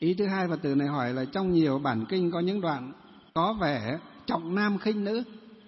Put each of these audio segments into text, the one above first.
Ý thứ hai Phật tử này hỏi là trong nhiều bản kinh có những đoạn có vẻ trọng nam khinh nữ.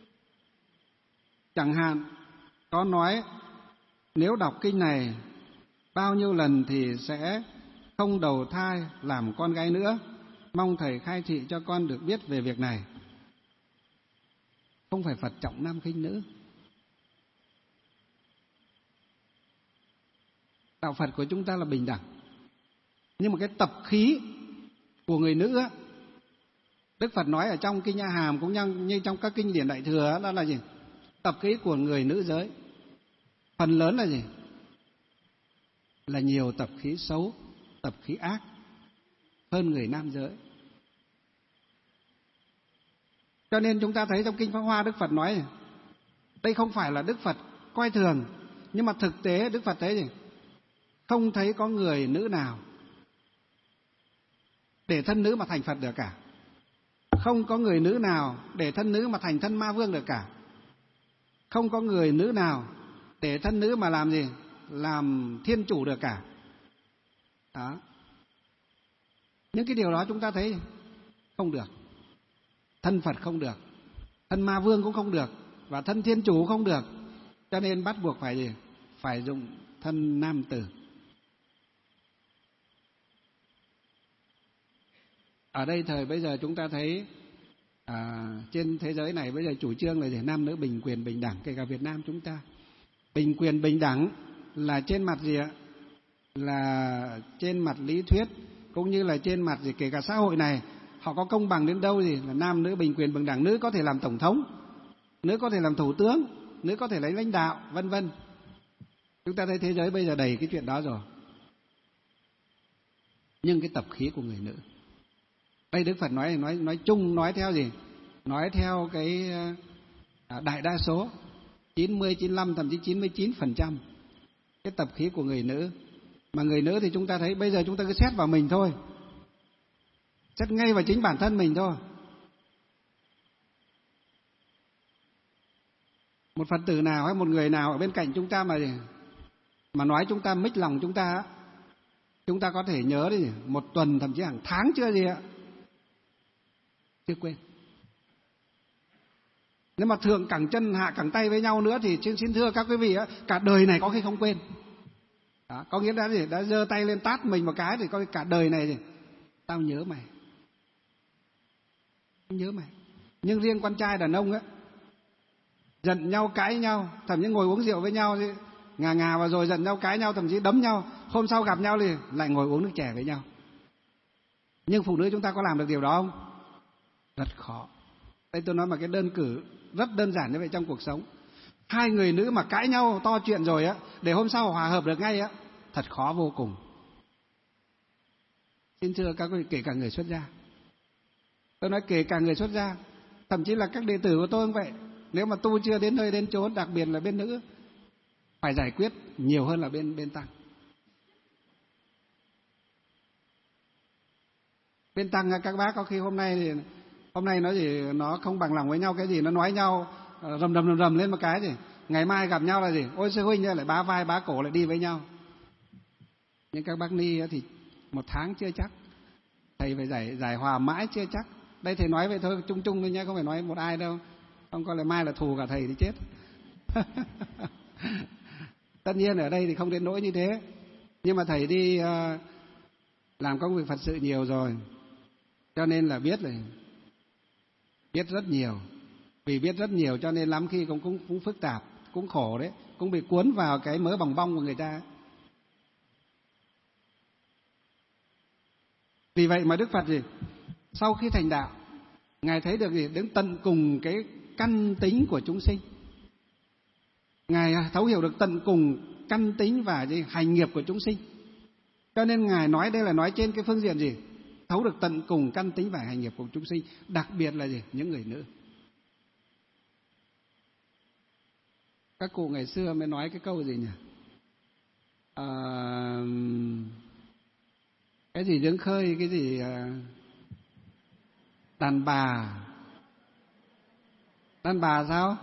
Chẳng hạn có nói nếu đọc kinh này bao nhiêu lần thì sẽ không đầu thai làm con gái nữa. Mong thầy khai thị cho con được biết về việc này. Không phải Phật trọng nam khinh nữ. Đạo Phật của chúng ta là bình đẳng. Nhưng mà cái tập khí của người nữ á, Đức Phật nói ở trong kinh A Hàm cũng như trong các kinh điển Đại Thừa đó là gì? Tập khí của người nữ giới phần lớn là gì? Là nhiều tập khí xấu, tập khí ác hơn người nam giới. Cho nên chúng ta thấy trong kinh Pháp Hoa Đức Phật nói đây không phải là Đức Phật coi thường, nhưng mà thực tế Đức Phật thấy gì? Không thấy có người nữ nào để thân nữ mà thành Phật được cả. Không có người nữ nào để thân nữ mà thành thân ma vương được cả. Không có người nữ nào để thân nữ mà làm gì? Làm thiên chủ được cả. Đó. Những cái điều đó chúng ta thấy không được. Thân Phật không được, thân ma vương cũng không được, và thân thiên chủ cũng không được. Cho nên bắt buộc phải gì? Phải dùng thân nam tử. Ở đây thời bây giờ chúng ta thấy trên thế giới này bây giờ chủ trương là gì? Nam nữ bình quyền bình đẳng. Kể cả Việt Nam chúng ta bình quyền bình đẳng là trên mặt gì ạ? Là trên mặt lý thuyết, cũng như là trên mặt gì? Kể cả xã hội này họ có công bằng đến đâu gì? Là nam nữ bình quyền bình đẳng. Nữ có thể làm tổng thống, nữ có thể làm thủ tướng, nữ có thể lấy lãnh đạo, vân vân. Chúng ta thấy thế giới bây giờ đầy cái chuyện đó rồi. Nhưng cái tập khí của người nữ, đây Đức Phật nói chung, nói theo gì? Nói theo cái đại đa số 90, 95, thậm chí 99% cái tập khí của người nữ. Mà người nữ thì chúng ta thấy bây giờ chúng ta cứ xét vào mình thôi, xét ngay vào chính bản thân mình thôi. Một Phật tử nào hay một người nào ở bên cạnh chúng ta mà nói chúng ta mích lòng chúng ta có thể nhớ đi, một tuần thậm chí hàng tháng chưa gì ạ, chưa quên. Nếu mà thượng cẳng chân hạ cẳng tay với nhau nữa thì xin thưa các quý vị, cả đời này có khi không quên. Đó, có nghĩa là gì? Đã giơ tay lên tát mình một cái thì có cả đời này gì? Tao nhớ mày, nhớ mày. Nhưng riêng con trai đàn ông á, giận nhau cãi nhau, thậm chí ngồi uống rượu với nhau thì ngà vào rồi giận nhau cãi nhau, thậm chí đấm nhau, hôm sau gặp nhau thì lại ngồi uống nước chè với nhau. Nhưng phụ nữ chúng ta có làm được điều đó không? Rất khó. Đây tôi nói mà cái đơn cử rất đơn giản như vậy trong cuộc sống. Hai người nữ mà cãi nhau to chuyện rồi á, để hôm sau hòa hợp được ngay á, thật khó vô cùng. Xin thưa các quý vị, kể cả người xuất gia. Tôi nói kể cả người xuất gia, thậm chí là các đệ tử của tôi cũng vậy. Nếu mà tu chưa đến nơi đến chốn, đặc biệt là bên nữ, phải giải quyết nhiều hơn là bên tăng. Bên tăng các bác có khi hôm nay nói gì nó không bằng lòng với nhau cái gì, nó nói nhau rầm lên một cái gì, ngày mai gặp nhau là gì, ôi sư huynh lại bá vai bá cổ lại đi với nhau. Nhưng các bác ni thì một tháng chưa chắc, thầy phải giải hòa mãi chưa chắc. Đây thầy nói vậy thôi, chung chung thôi nhé, không phải nói một ai đâu, không có lại mai là thù cả thầy thì chết. Tất nhiên ở đây thì không đến nỗi như thế, nhưng mà thầy đi làm công việc Phật sự nhiều rồi, cho nên là biết rất nhiều. Vì biết rất nhiều cho nên lắm khi cũng phức tạp, cũng khổ đấy, cũng bị cuốn vào cái mớ bòng bong của người ta. Vì vậy mà Đức Phật gì? Sau khi thành đạo, Ngài thấy được gì? Đến tận cùng cái căn tính của chúng sinh. Ngài thấu hiểu được tận cùng căn tính và hành nghiệp của chúng sinh. Cho nên Ngài nói đây là nói trên cái phương diện gì? Thấu được tận cùng căn tính và hành nghiệp của chúng sinh, đặc biệt là gì? Những người nữ. Các cụ ngày xưa mới nói cái câu gì nhỉ? Cái gì giếng khơi, cái gì đàn bà sao?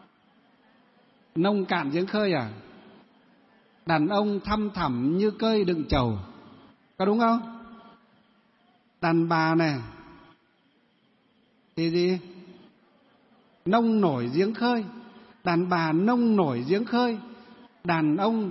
Nông cạn giếng khơi à? Đàn ông thăm thẳm như cơi đựng trầu, có đúng không? Đàn bà này thì gì? Nông nổi giếng khơi. Đàn bà nông nổi giếng khơi. Đàn ông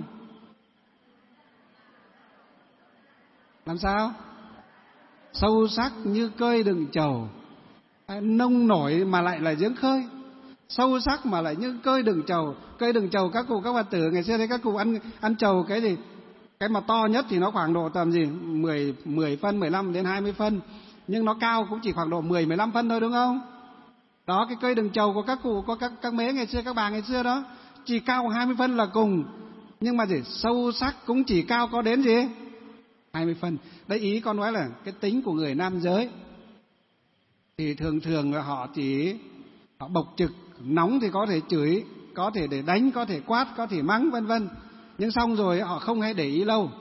làm sao? Sâu sắc như cơi đựng trầu. Nông nổi mà lại là giếng khơi, sâu sắc mà lại như cơi đựng trầu. Cơi đựng trầu, các cụ các Phật tử ngày xưa đấy, các cụ ăn trầu cái gì? Cái mà to nhất thì nó khoảng độ tầm gì? 10 phân, 15 đến 20 phân. Nhưng nó cao cũng chỉ khoảng độ 10, 15 phân thôi, đúng không? Đó, cái cơi đựng trầu của các cụ, có các mế ngày xưa, các bà ngày xưa đó, chỉ cao 20 phân là cùng. Nhưng mà gì? Sâu sắc cũng chỉ cao có đến gì? 20 phân. Đấy, ý con nói là cái tính của người nam giới thì thường thường là họ bộc trực, nóng thì có thể chửi, có thể để đánh, có thể quát, có thể mắng, vân vân. Nhưng xong rồi họ không hay để ý lâu.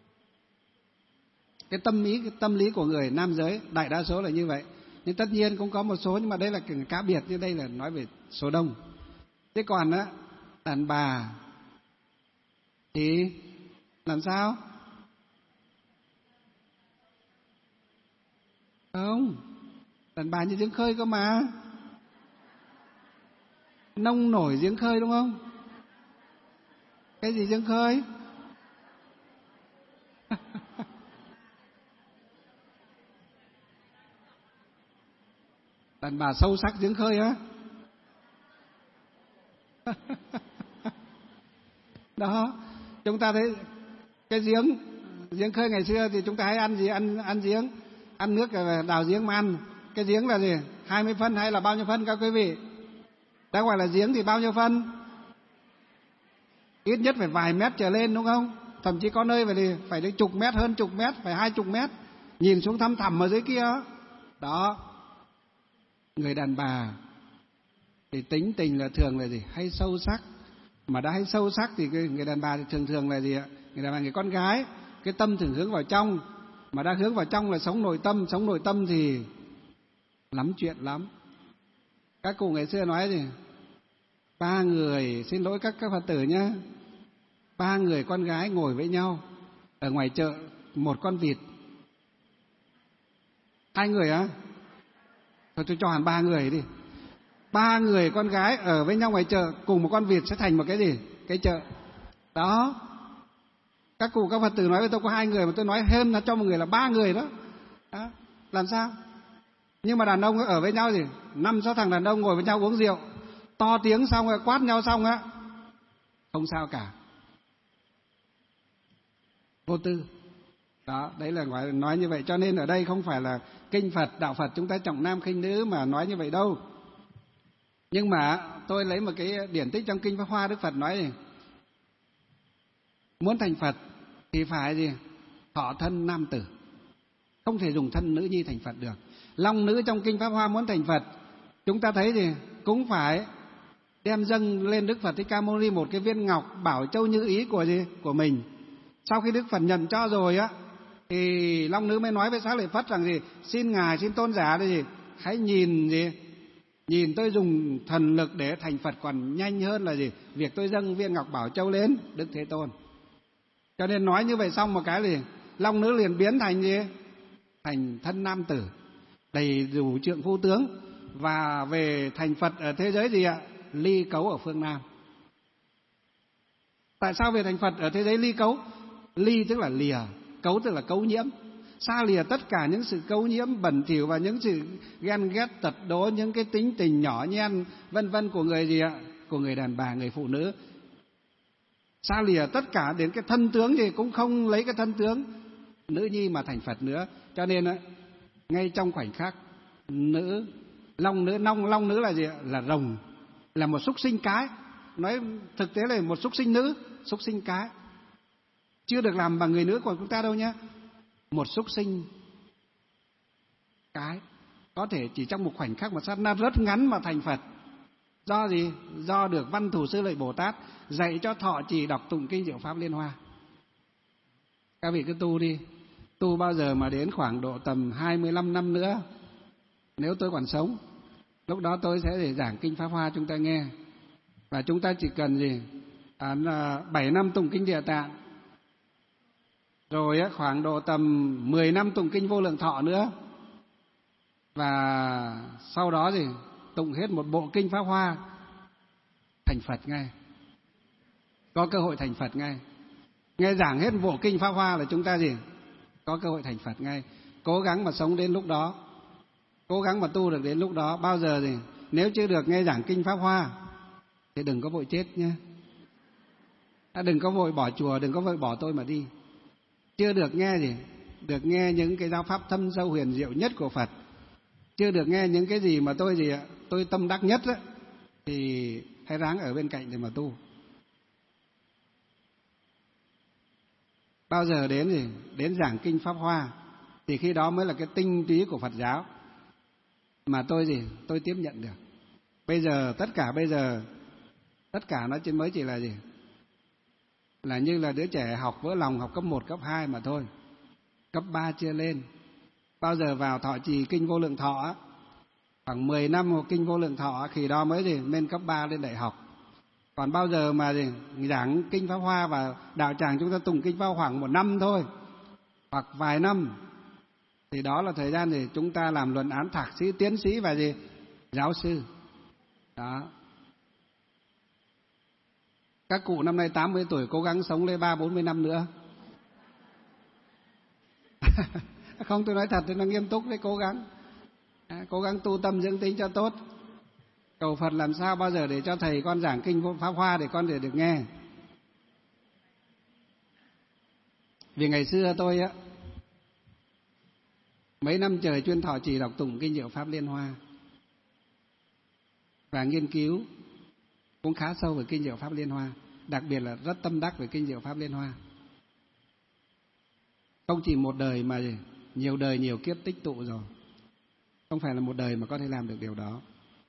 Cái tâm lý của người nam giới đại đa số là như vậy. Nhưng tất nhiên cũng có một số, nhưng mà đây là cá biệt, như đây là nói về số đông. Thế còn á, đàn bà thì làm sao? Không, đàn bà như giếng khơi cơ mà. Nông nổi giếng khơi, đúng không? Cái gì giếng khơi? Đàn bà sâu sắc giếng khơi á. Đó, chúng ta thấy cái giếng khơi ngày xưa thì chúng ta hay ăn gì? Ăn giếng, ăn nước đào giếng mà ăn. Cái giếng là gì? 20 phân hay là bao nhiêu phân các quý vị? Đã gọi là giếng thì bao nhiêu phân? Ít nhất phải vài mét trở lên, đúng không? Thậm chí có nơi phải đến chục mét, hơn chục mét, phải 20 mét. Nhìn xuống thăm thẳm ở dưới kia. Đó. Người đàn bà thì tính tình là thường là gì? Hay sâu sắc. Mà đã hay sâu sắc thì người đàn bà thì thường thường là gì ạ? Người đàn bà, người con gái, cái tâm thường hướng vào trong. Mà đã hướng vào trong là sống nội tâm thì lắm chuyện lắm. Các cụ ngày xưa nói gì? 3 người, xin lỗi các Phật tử nhé, 3 người con gái ngồi với nhau ở ngoài chợ, một con vịt. 2 người á? Thôi tôi cho hẳn 3 người đi. 3 người con gái ở với nhau ngoài chợ cùng một con vịt sẽ thành một cái gì? Cái chợ. Đó. Các cụ các Phật tử nói với tôi có 2 người, mà tôi nói hơn là cho một người là 3 người đó. Đó. Làm sao? Nhưng mà đàn ông ở với nhau gì? 5-6 thằng đàn ông ngồi với nhau uống rượu, to tiếng xong rồi quát nhau xong á, không sao cả, vô tư. Đó, đấy là nói như vậy. Cho nên ở đây không phải là kinh Phật, đạo Phật chúng ta trọng nam khinh nữ mà nói như vậy đâu. Nhưng mà tôi lấy một cái điển tích trong kinh Pháp Hoa, Đức Phật nói gì? Muốn thành Phật thì phải gì? Thọ thân nam tử, không thể dùng thân nữ nhi thành Phật được. Long nữ trong kinh Pháp Hoa muốn thành Phật, chúng ta thấy gì? Cũng phải đem dâng lên Đức Phật Thích Ca Mâu Ni một cái viên ngọc bảo châu như ý của gì? Của mình. Sau khi Đức Phật nhận cho rồi á, thì Long nữ mới nói với Xá Lợi Phất rằng gì? Xin Ngài, xin Tôn giả đây gì? Hãy nhìn gì? Nhìn tôi dùng thần lực để thành Phật còn nhanh hơn là gì? Việc tôi dâng viên ngọc bảo châu lên Đức Thế Tôn. Cho nên nói như vậy xong một cái gì? Long nữ liền biến thành gì? Thành thân nam tử, đầy đủ trượng phu tướng, và về thành Phật ở thế giới gì ạ? Ly cấu ở phương Nam. Tại sao về thành Phật ở thế giới ly cấu? Ly tức là lìa, cấu tức là cấu nhiễm. Xa lìa tất cả những sự cấu nhiễm bẩn thỉu và những sự ghen ghét tật đố, những cái tính tình nhỏ nhen vân vân của người gì ạ? Của người đàn bà, người phụ nữ. Xa lìa tất cả, đến cái thân tướng thì cũng không lấy cái thân tướng nữ nhi mà thành Phật nữa. Cho nên ngay trong khoảnh khắc long nữ là gì? Là rồng, là một súc sinh cái. Nói thực tế là một súc sinh nữ, súc sinh cái, chưa được làm bằng người nữ của chúng ta đâu nhé. Một súc sinh cái có thể chỉ trong một khoảnh khắc, một sát na rất ngắn mà thành Phật. Do gì? Do được Văn Thù Sư Lợi Bồ Tát dạy cho thọ trì đọc tụng kinh Diệu Pháp Liên Hoa. Các vị cứ tu đi, tu bao giờ mà đến khoảng độ tầm 25 năm nữa, nếu tôi còn sống, lúc đó tôi sẽ để giảng kinh Pháp Hoa chúng ta nghe. Và chúng ta chỉ cần gì? 7 năm tụng kinh Địa Tạng, rồi khoảng độ tầm 10 năm tụng kinh Vô Lượng Thọ nữa, và sau đó thì tụng hết một bộ kinh Pháp Hoa, thành Phật ngay, có cơ hội thành Phật ngay. Nghe giảng hết bộ kinh Pháp Hoa là chúng ta gì? Có cơ hội thành Phật ngay. Cố gắng mà sống đến lúc đó, cố gắng mà tu được đến lúc đó. Bao giờ thì nếu chưa được nghe giảng kinh Pháp Hoa thì đừng có vội chết nhé. Đừng có vội bỏ chùa, đừng có vội bỏ tôi mà đi. Chưa được nghe gì? Được nghe những cái giáo pháp thâm sâu huyền diệu nhất của Phật, chưa được nghe những cái gì mà tôi tâm đắc nhất á, thì hãy ráng ở bên cạnh để mà tu. Bao giờ đến giảng kinh Pháp Hoa thì khi đó mới là cái tinh túy của Phật giáo mà tôi tiếp nhận được. Bây giờ tất cả nó mới chỉ là gì? Là như là đứa trẻ học vỡ lòng, học cấp 1, cấp 2 mà thôi, cấp 3 chưa lên. Bao giờ vào thọ trì kinh Vô Lượng Thọ á, khoảng 10 năm học kinh Vô Lượng Thọ khi đó mới lên cấp 3 lên đại học. Còn bao giờ mà giảng kinh Pháp Hoa và đạo tràng chúng ta tụng kinh Pháp Hoa khoảng 1 năm thôi, hoặc vài năm, thì đó là thời gian để chúng ta làm luận án thạc sĩ, tiến sĩ và giáo sư. Đó. Các cụ năm nay 80 tuổi cố gắng sống lên 30-40 năm nữa. Không, tôi nói thật, tôi nói nghiêm túc đấy, cố gắng tu tâm dưỡng tính cho tốt. Cầu Phật làm sao bao giờ để cho thầy con giảng kinh Pháp Hoa để con được nghe. Vì ngày xưa tôi á, mấy năm trời chuyên thọ trì đọc tụng kinh Diệu Pháp Liên Hoa và nghiên cứu cũng khá sâu về kinh Diệu Pháp Liên Hoa, đặc biệt là rất tâm đắc về kinh Diệu Pháp Liên Hoa. Không chỉ một đời mà nhiều đời nhiều kiếp tích tụ rồi, không phải là một đời mà có thể làm được điều đó.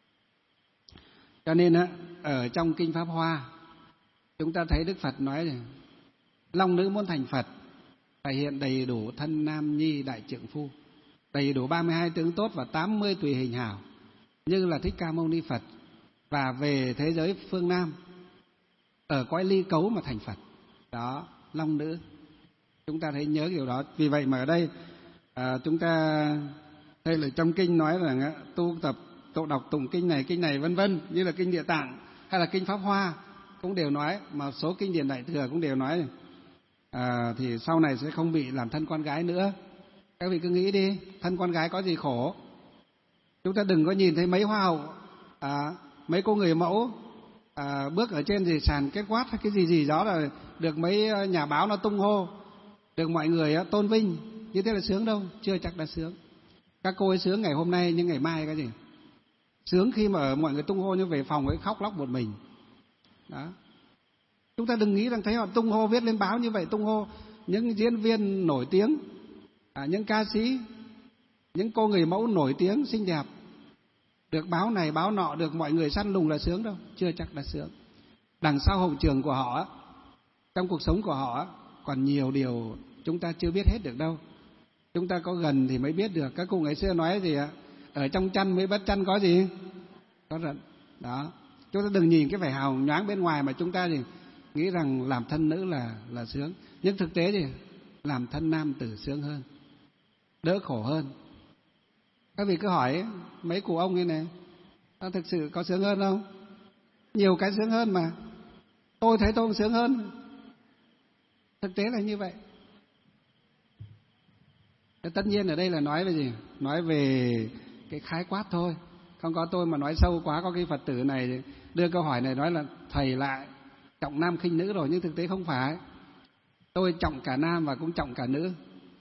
Cho nên ở trong kinh Pháp Hoa chúng ta thấy Đức Phật nói này, long nữ muốn thành Phật phải hiện đầy đủ thân nam nhi đại trượng phu, đầy đủ 32 tướng tốt và 80 tùy hình hảo như là Thích Ca Mâu Ni Phật, và về thế giới phương Nam ở cõi ly cấu mà thành Phật. Đó, long nữ. Chúng ta thấy nhớ điều đó. Vì vậy mà ở đây chúng ta đây là trong kinh nói rằng tu tập tụng đọc tụng kinh này vân vân, như là kinh Địa Tạng hay là kinh Pháp Hoa cũng đều nói, mà số kinh điển Đại Thừa cũng đều nói thì sau này sẽ không bị làm thân con gái nữa. Các vị cứ nghĩ đi, thân con gái có gì khổ. Chúng ta đừng có nhìn thấy mấy hoa hậu, mấy cô người mẫu bước ở trên sàn kết quát hay cái gì đó là được mấy nhà báo nó tung hô, được mọi người tôn vinh, như thế là sướng đâu, chưa chắc đã sướng. Các cô ấy sướng ngày hôm nay nhưng ngày mai cái gì? Sướng khi mà mọi người tung hô như về phòng ấy khóc lóc một mình. Đó. Chúng ta đừng nghĩ rằng thấy họ tung hô viết lên báo như vậy, tung hô những diễn viên nổi tiếng, những ca sĩ, những cô người mẫu nổi tiếng xinh đẹp, được báo này báo nọ, được mọi người săn lùng là sướng đâu, chưa chắc đã sướng. Đằng sau hậu trường của họ, trong cuộc sống của họ còn nhiều điều chúng ta chưa biết hết được đâu. Chúng ta có gần thì mới biết được. Các cụ ngày xưa nói gì ạ? Ở trong chăn mới bắt chăn có gì? Có rận. Đó. Chúng ta đừng nhìn cái vẻ hào nhoáng bên ngoài mà chúng ta nghĩ rằng làm thân nữ là sướng. Nhưng thực tế thì làm thân nam tử sướng hơn, đỡ khổ hơn. Các vị cứ hỏi mấy cụ ông như này, thực sự có sướng hơn không? Nhiều cái sướng hơn mà. Tôi thấy tôi cũng sướng hơn. Thực tế là như vậy. Tất nhiên ở đây là nói về gì? Nói về cái khái quát thôi. Không có tôi mà nói sâu quá, có cái Phật tử này đưa câu hỏi này nói là thầy lại trọng nam khinh nữ rồi, nhưng thực tế không phải. Tôi trọng cả nam và cũng trọng cả nữ.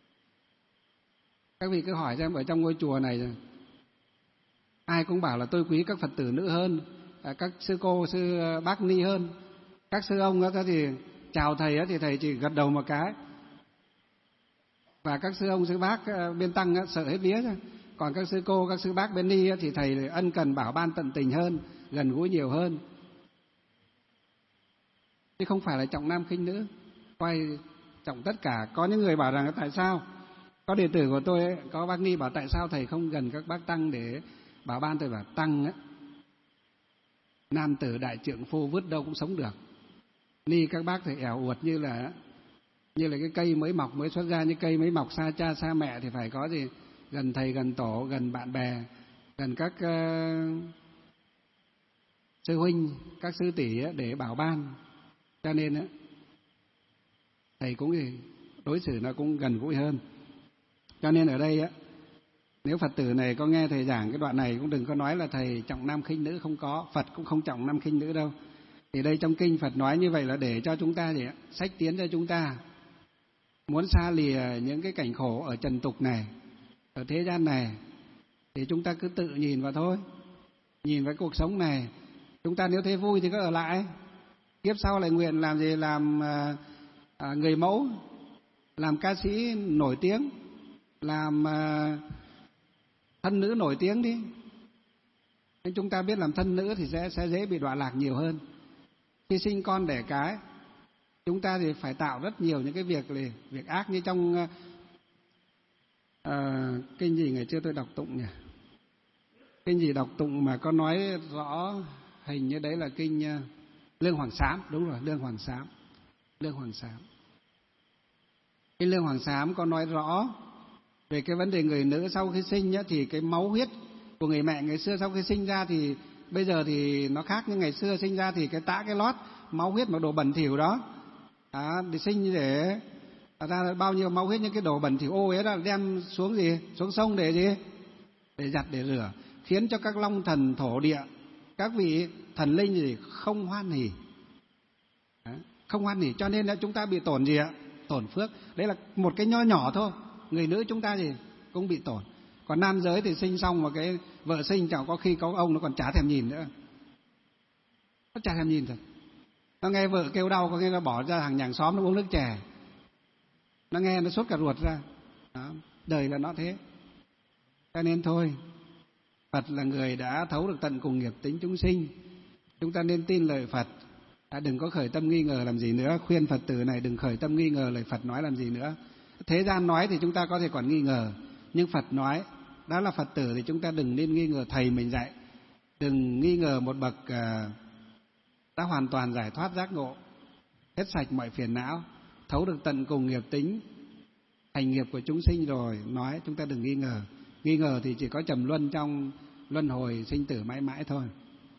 Các vị cứ hỏi xem ở trong ngôi chùa này ai cũng bảo là tôi quý các Phật tử nữ hơn, các sư cô, sư bác ni hơn. Các sư ông đó thì chào thầy thì thầy chỉ gật đầu một cái. Và các sư ông, sư bác bên tăng sợ hết vía. Còn các sư cô, các sư bác bên ni thì thầy ân cần bảo ban tận tình hơn, gần gũi nhiều hơn. Chứ không phải là trọng nam khinh nữ, quay trọng tất cả. Có những người bảo rằng tại sao, có đệ tử của tôi ấy, có bác ni bảo tại sao thầy không gần các bác tăng để bảo ban. Tôi bảo tăng ấy, nam tử đại trượng phu vứt đâu cũng sống được. Ni các bác thì ẻo uột như là cái cây mới mọc, mới xuất ra, như cây mới mọc xa cha xa mẹ thì phải có gì gần thầy, gần tổ, gần bạn bè, gần các sư huynh, các sư tỷ để bảo ban. Cho nên thầy cũng đối xử nó cũng gần gũi hơn. Cho nên ở đây nếu Phật tử này có nghe thầy giảng cái đoạn này cũng đừng có nói là thầy trọng nam khinh nữ, không có, Phật cũng không trọng nam khinh nữ đâu. Thì đây trong kinh Phật nói như vậy là để cho chúng ta xách tiến cho chúng ta muốn xa lìa những cái cảnh khổ ở trần tục này, ở thế gian này, thì chúng ta cứ tự nhìn vào thôi. Nhìn vào cuộc sống này, chúng ta nếu thấy vui thì cứ ở lại, kiếp sau lại nguyện làm gì, làm người mẫu, làm ca sĩ nổi tiếng, làm thân nữ nổi tiếng đi. Nên chúng ta biết làm thân nữ thì sẽ dễ bị đọa lạc nhiều hơn. Khi sinh con đẻ cái, chúng ta thì phải tạo rất nhiều những cái việc ác, như trong kinh gì ngày xưa tôi đọc tụng nhỉ? Kinh gì đọc tụng mà có nói rõ, hình như đấy là kinh Lương Hoàng Sám, đúng rồi, Lương Hoàng Sám. Lương Hoàng Sám. Kinh Lương Hoàng Sám có nói rõ về cái vấn đề người nữ sau khi sinh thì cái máu huyết của người mẹ ngày xưa sau khi sinh ra thì bây giờ thì nó khác, nhưng ngày xưa sinh ra thì cái tã cái lót máu huyết mà đồ bẩn thỉu đó để sinh để ra bao nhiêu máu huyết, những cái đồ bẩn thỉu ô ấy là đem xuống xuống sông để để giặt, để rửa, khiến cho các long thần thổ địa, các vị thần linh gì không hoan hỉ. Không hoan hỉ, cho nên là chúng ta bị tổn tổn phước. Đấy là một cái nho nhỏ thôi. Người nữ chúng ta cũng bị tổn. Còn nam giới thì sinh xong mà cái vợ sinh chẳng có khi có ông nó còn chả thèm nhìn nữa. Nó chả thèm nhìn thật. Nó nghe vợ kêu đau có nghe nó bỏ ra hàng xóm nó uống nước chè. Nó nghe nó sốt cả ruột ra. Đó, đời là nó thế. Cho nên thôi, Phật là người đã thấu được tận cùng nghiệp tính chúng sinh. Chúng ta nên tin lời Phật, đừng có khởi tâm nghi ngờ làm gì nữa. Khuyên Phật tử này đừng khởi tâm nghi ngờ lời Phật nói làm gì nữa. Thế gian nói thì chúng ta có thể còn nghi ngờ, nhưng Phật nói, đã là Phật tử thì chúng ta đừng nên nghi ngờ thầy mình dạy. Đừng nghi ngờ một bậc đã hoàn toàn giải thoát giác ngộ, hết sạch mọi phiền não, thấu được tận cùng nghiệp tính, hành nghiệp của chúng sinh rồi nói, chúng ta đừng nghi ngờ. Nghi ngờ thì chỉ có trầm luân trong luân hồi sinh tử mãi mãi thôi.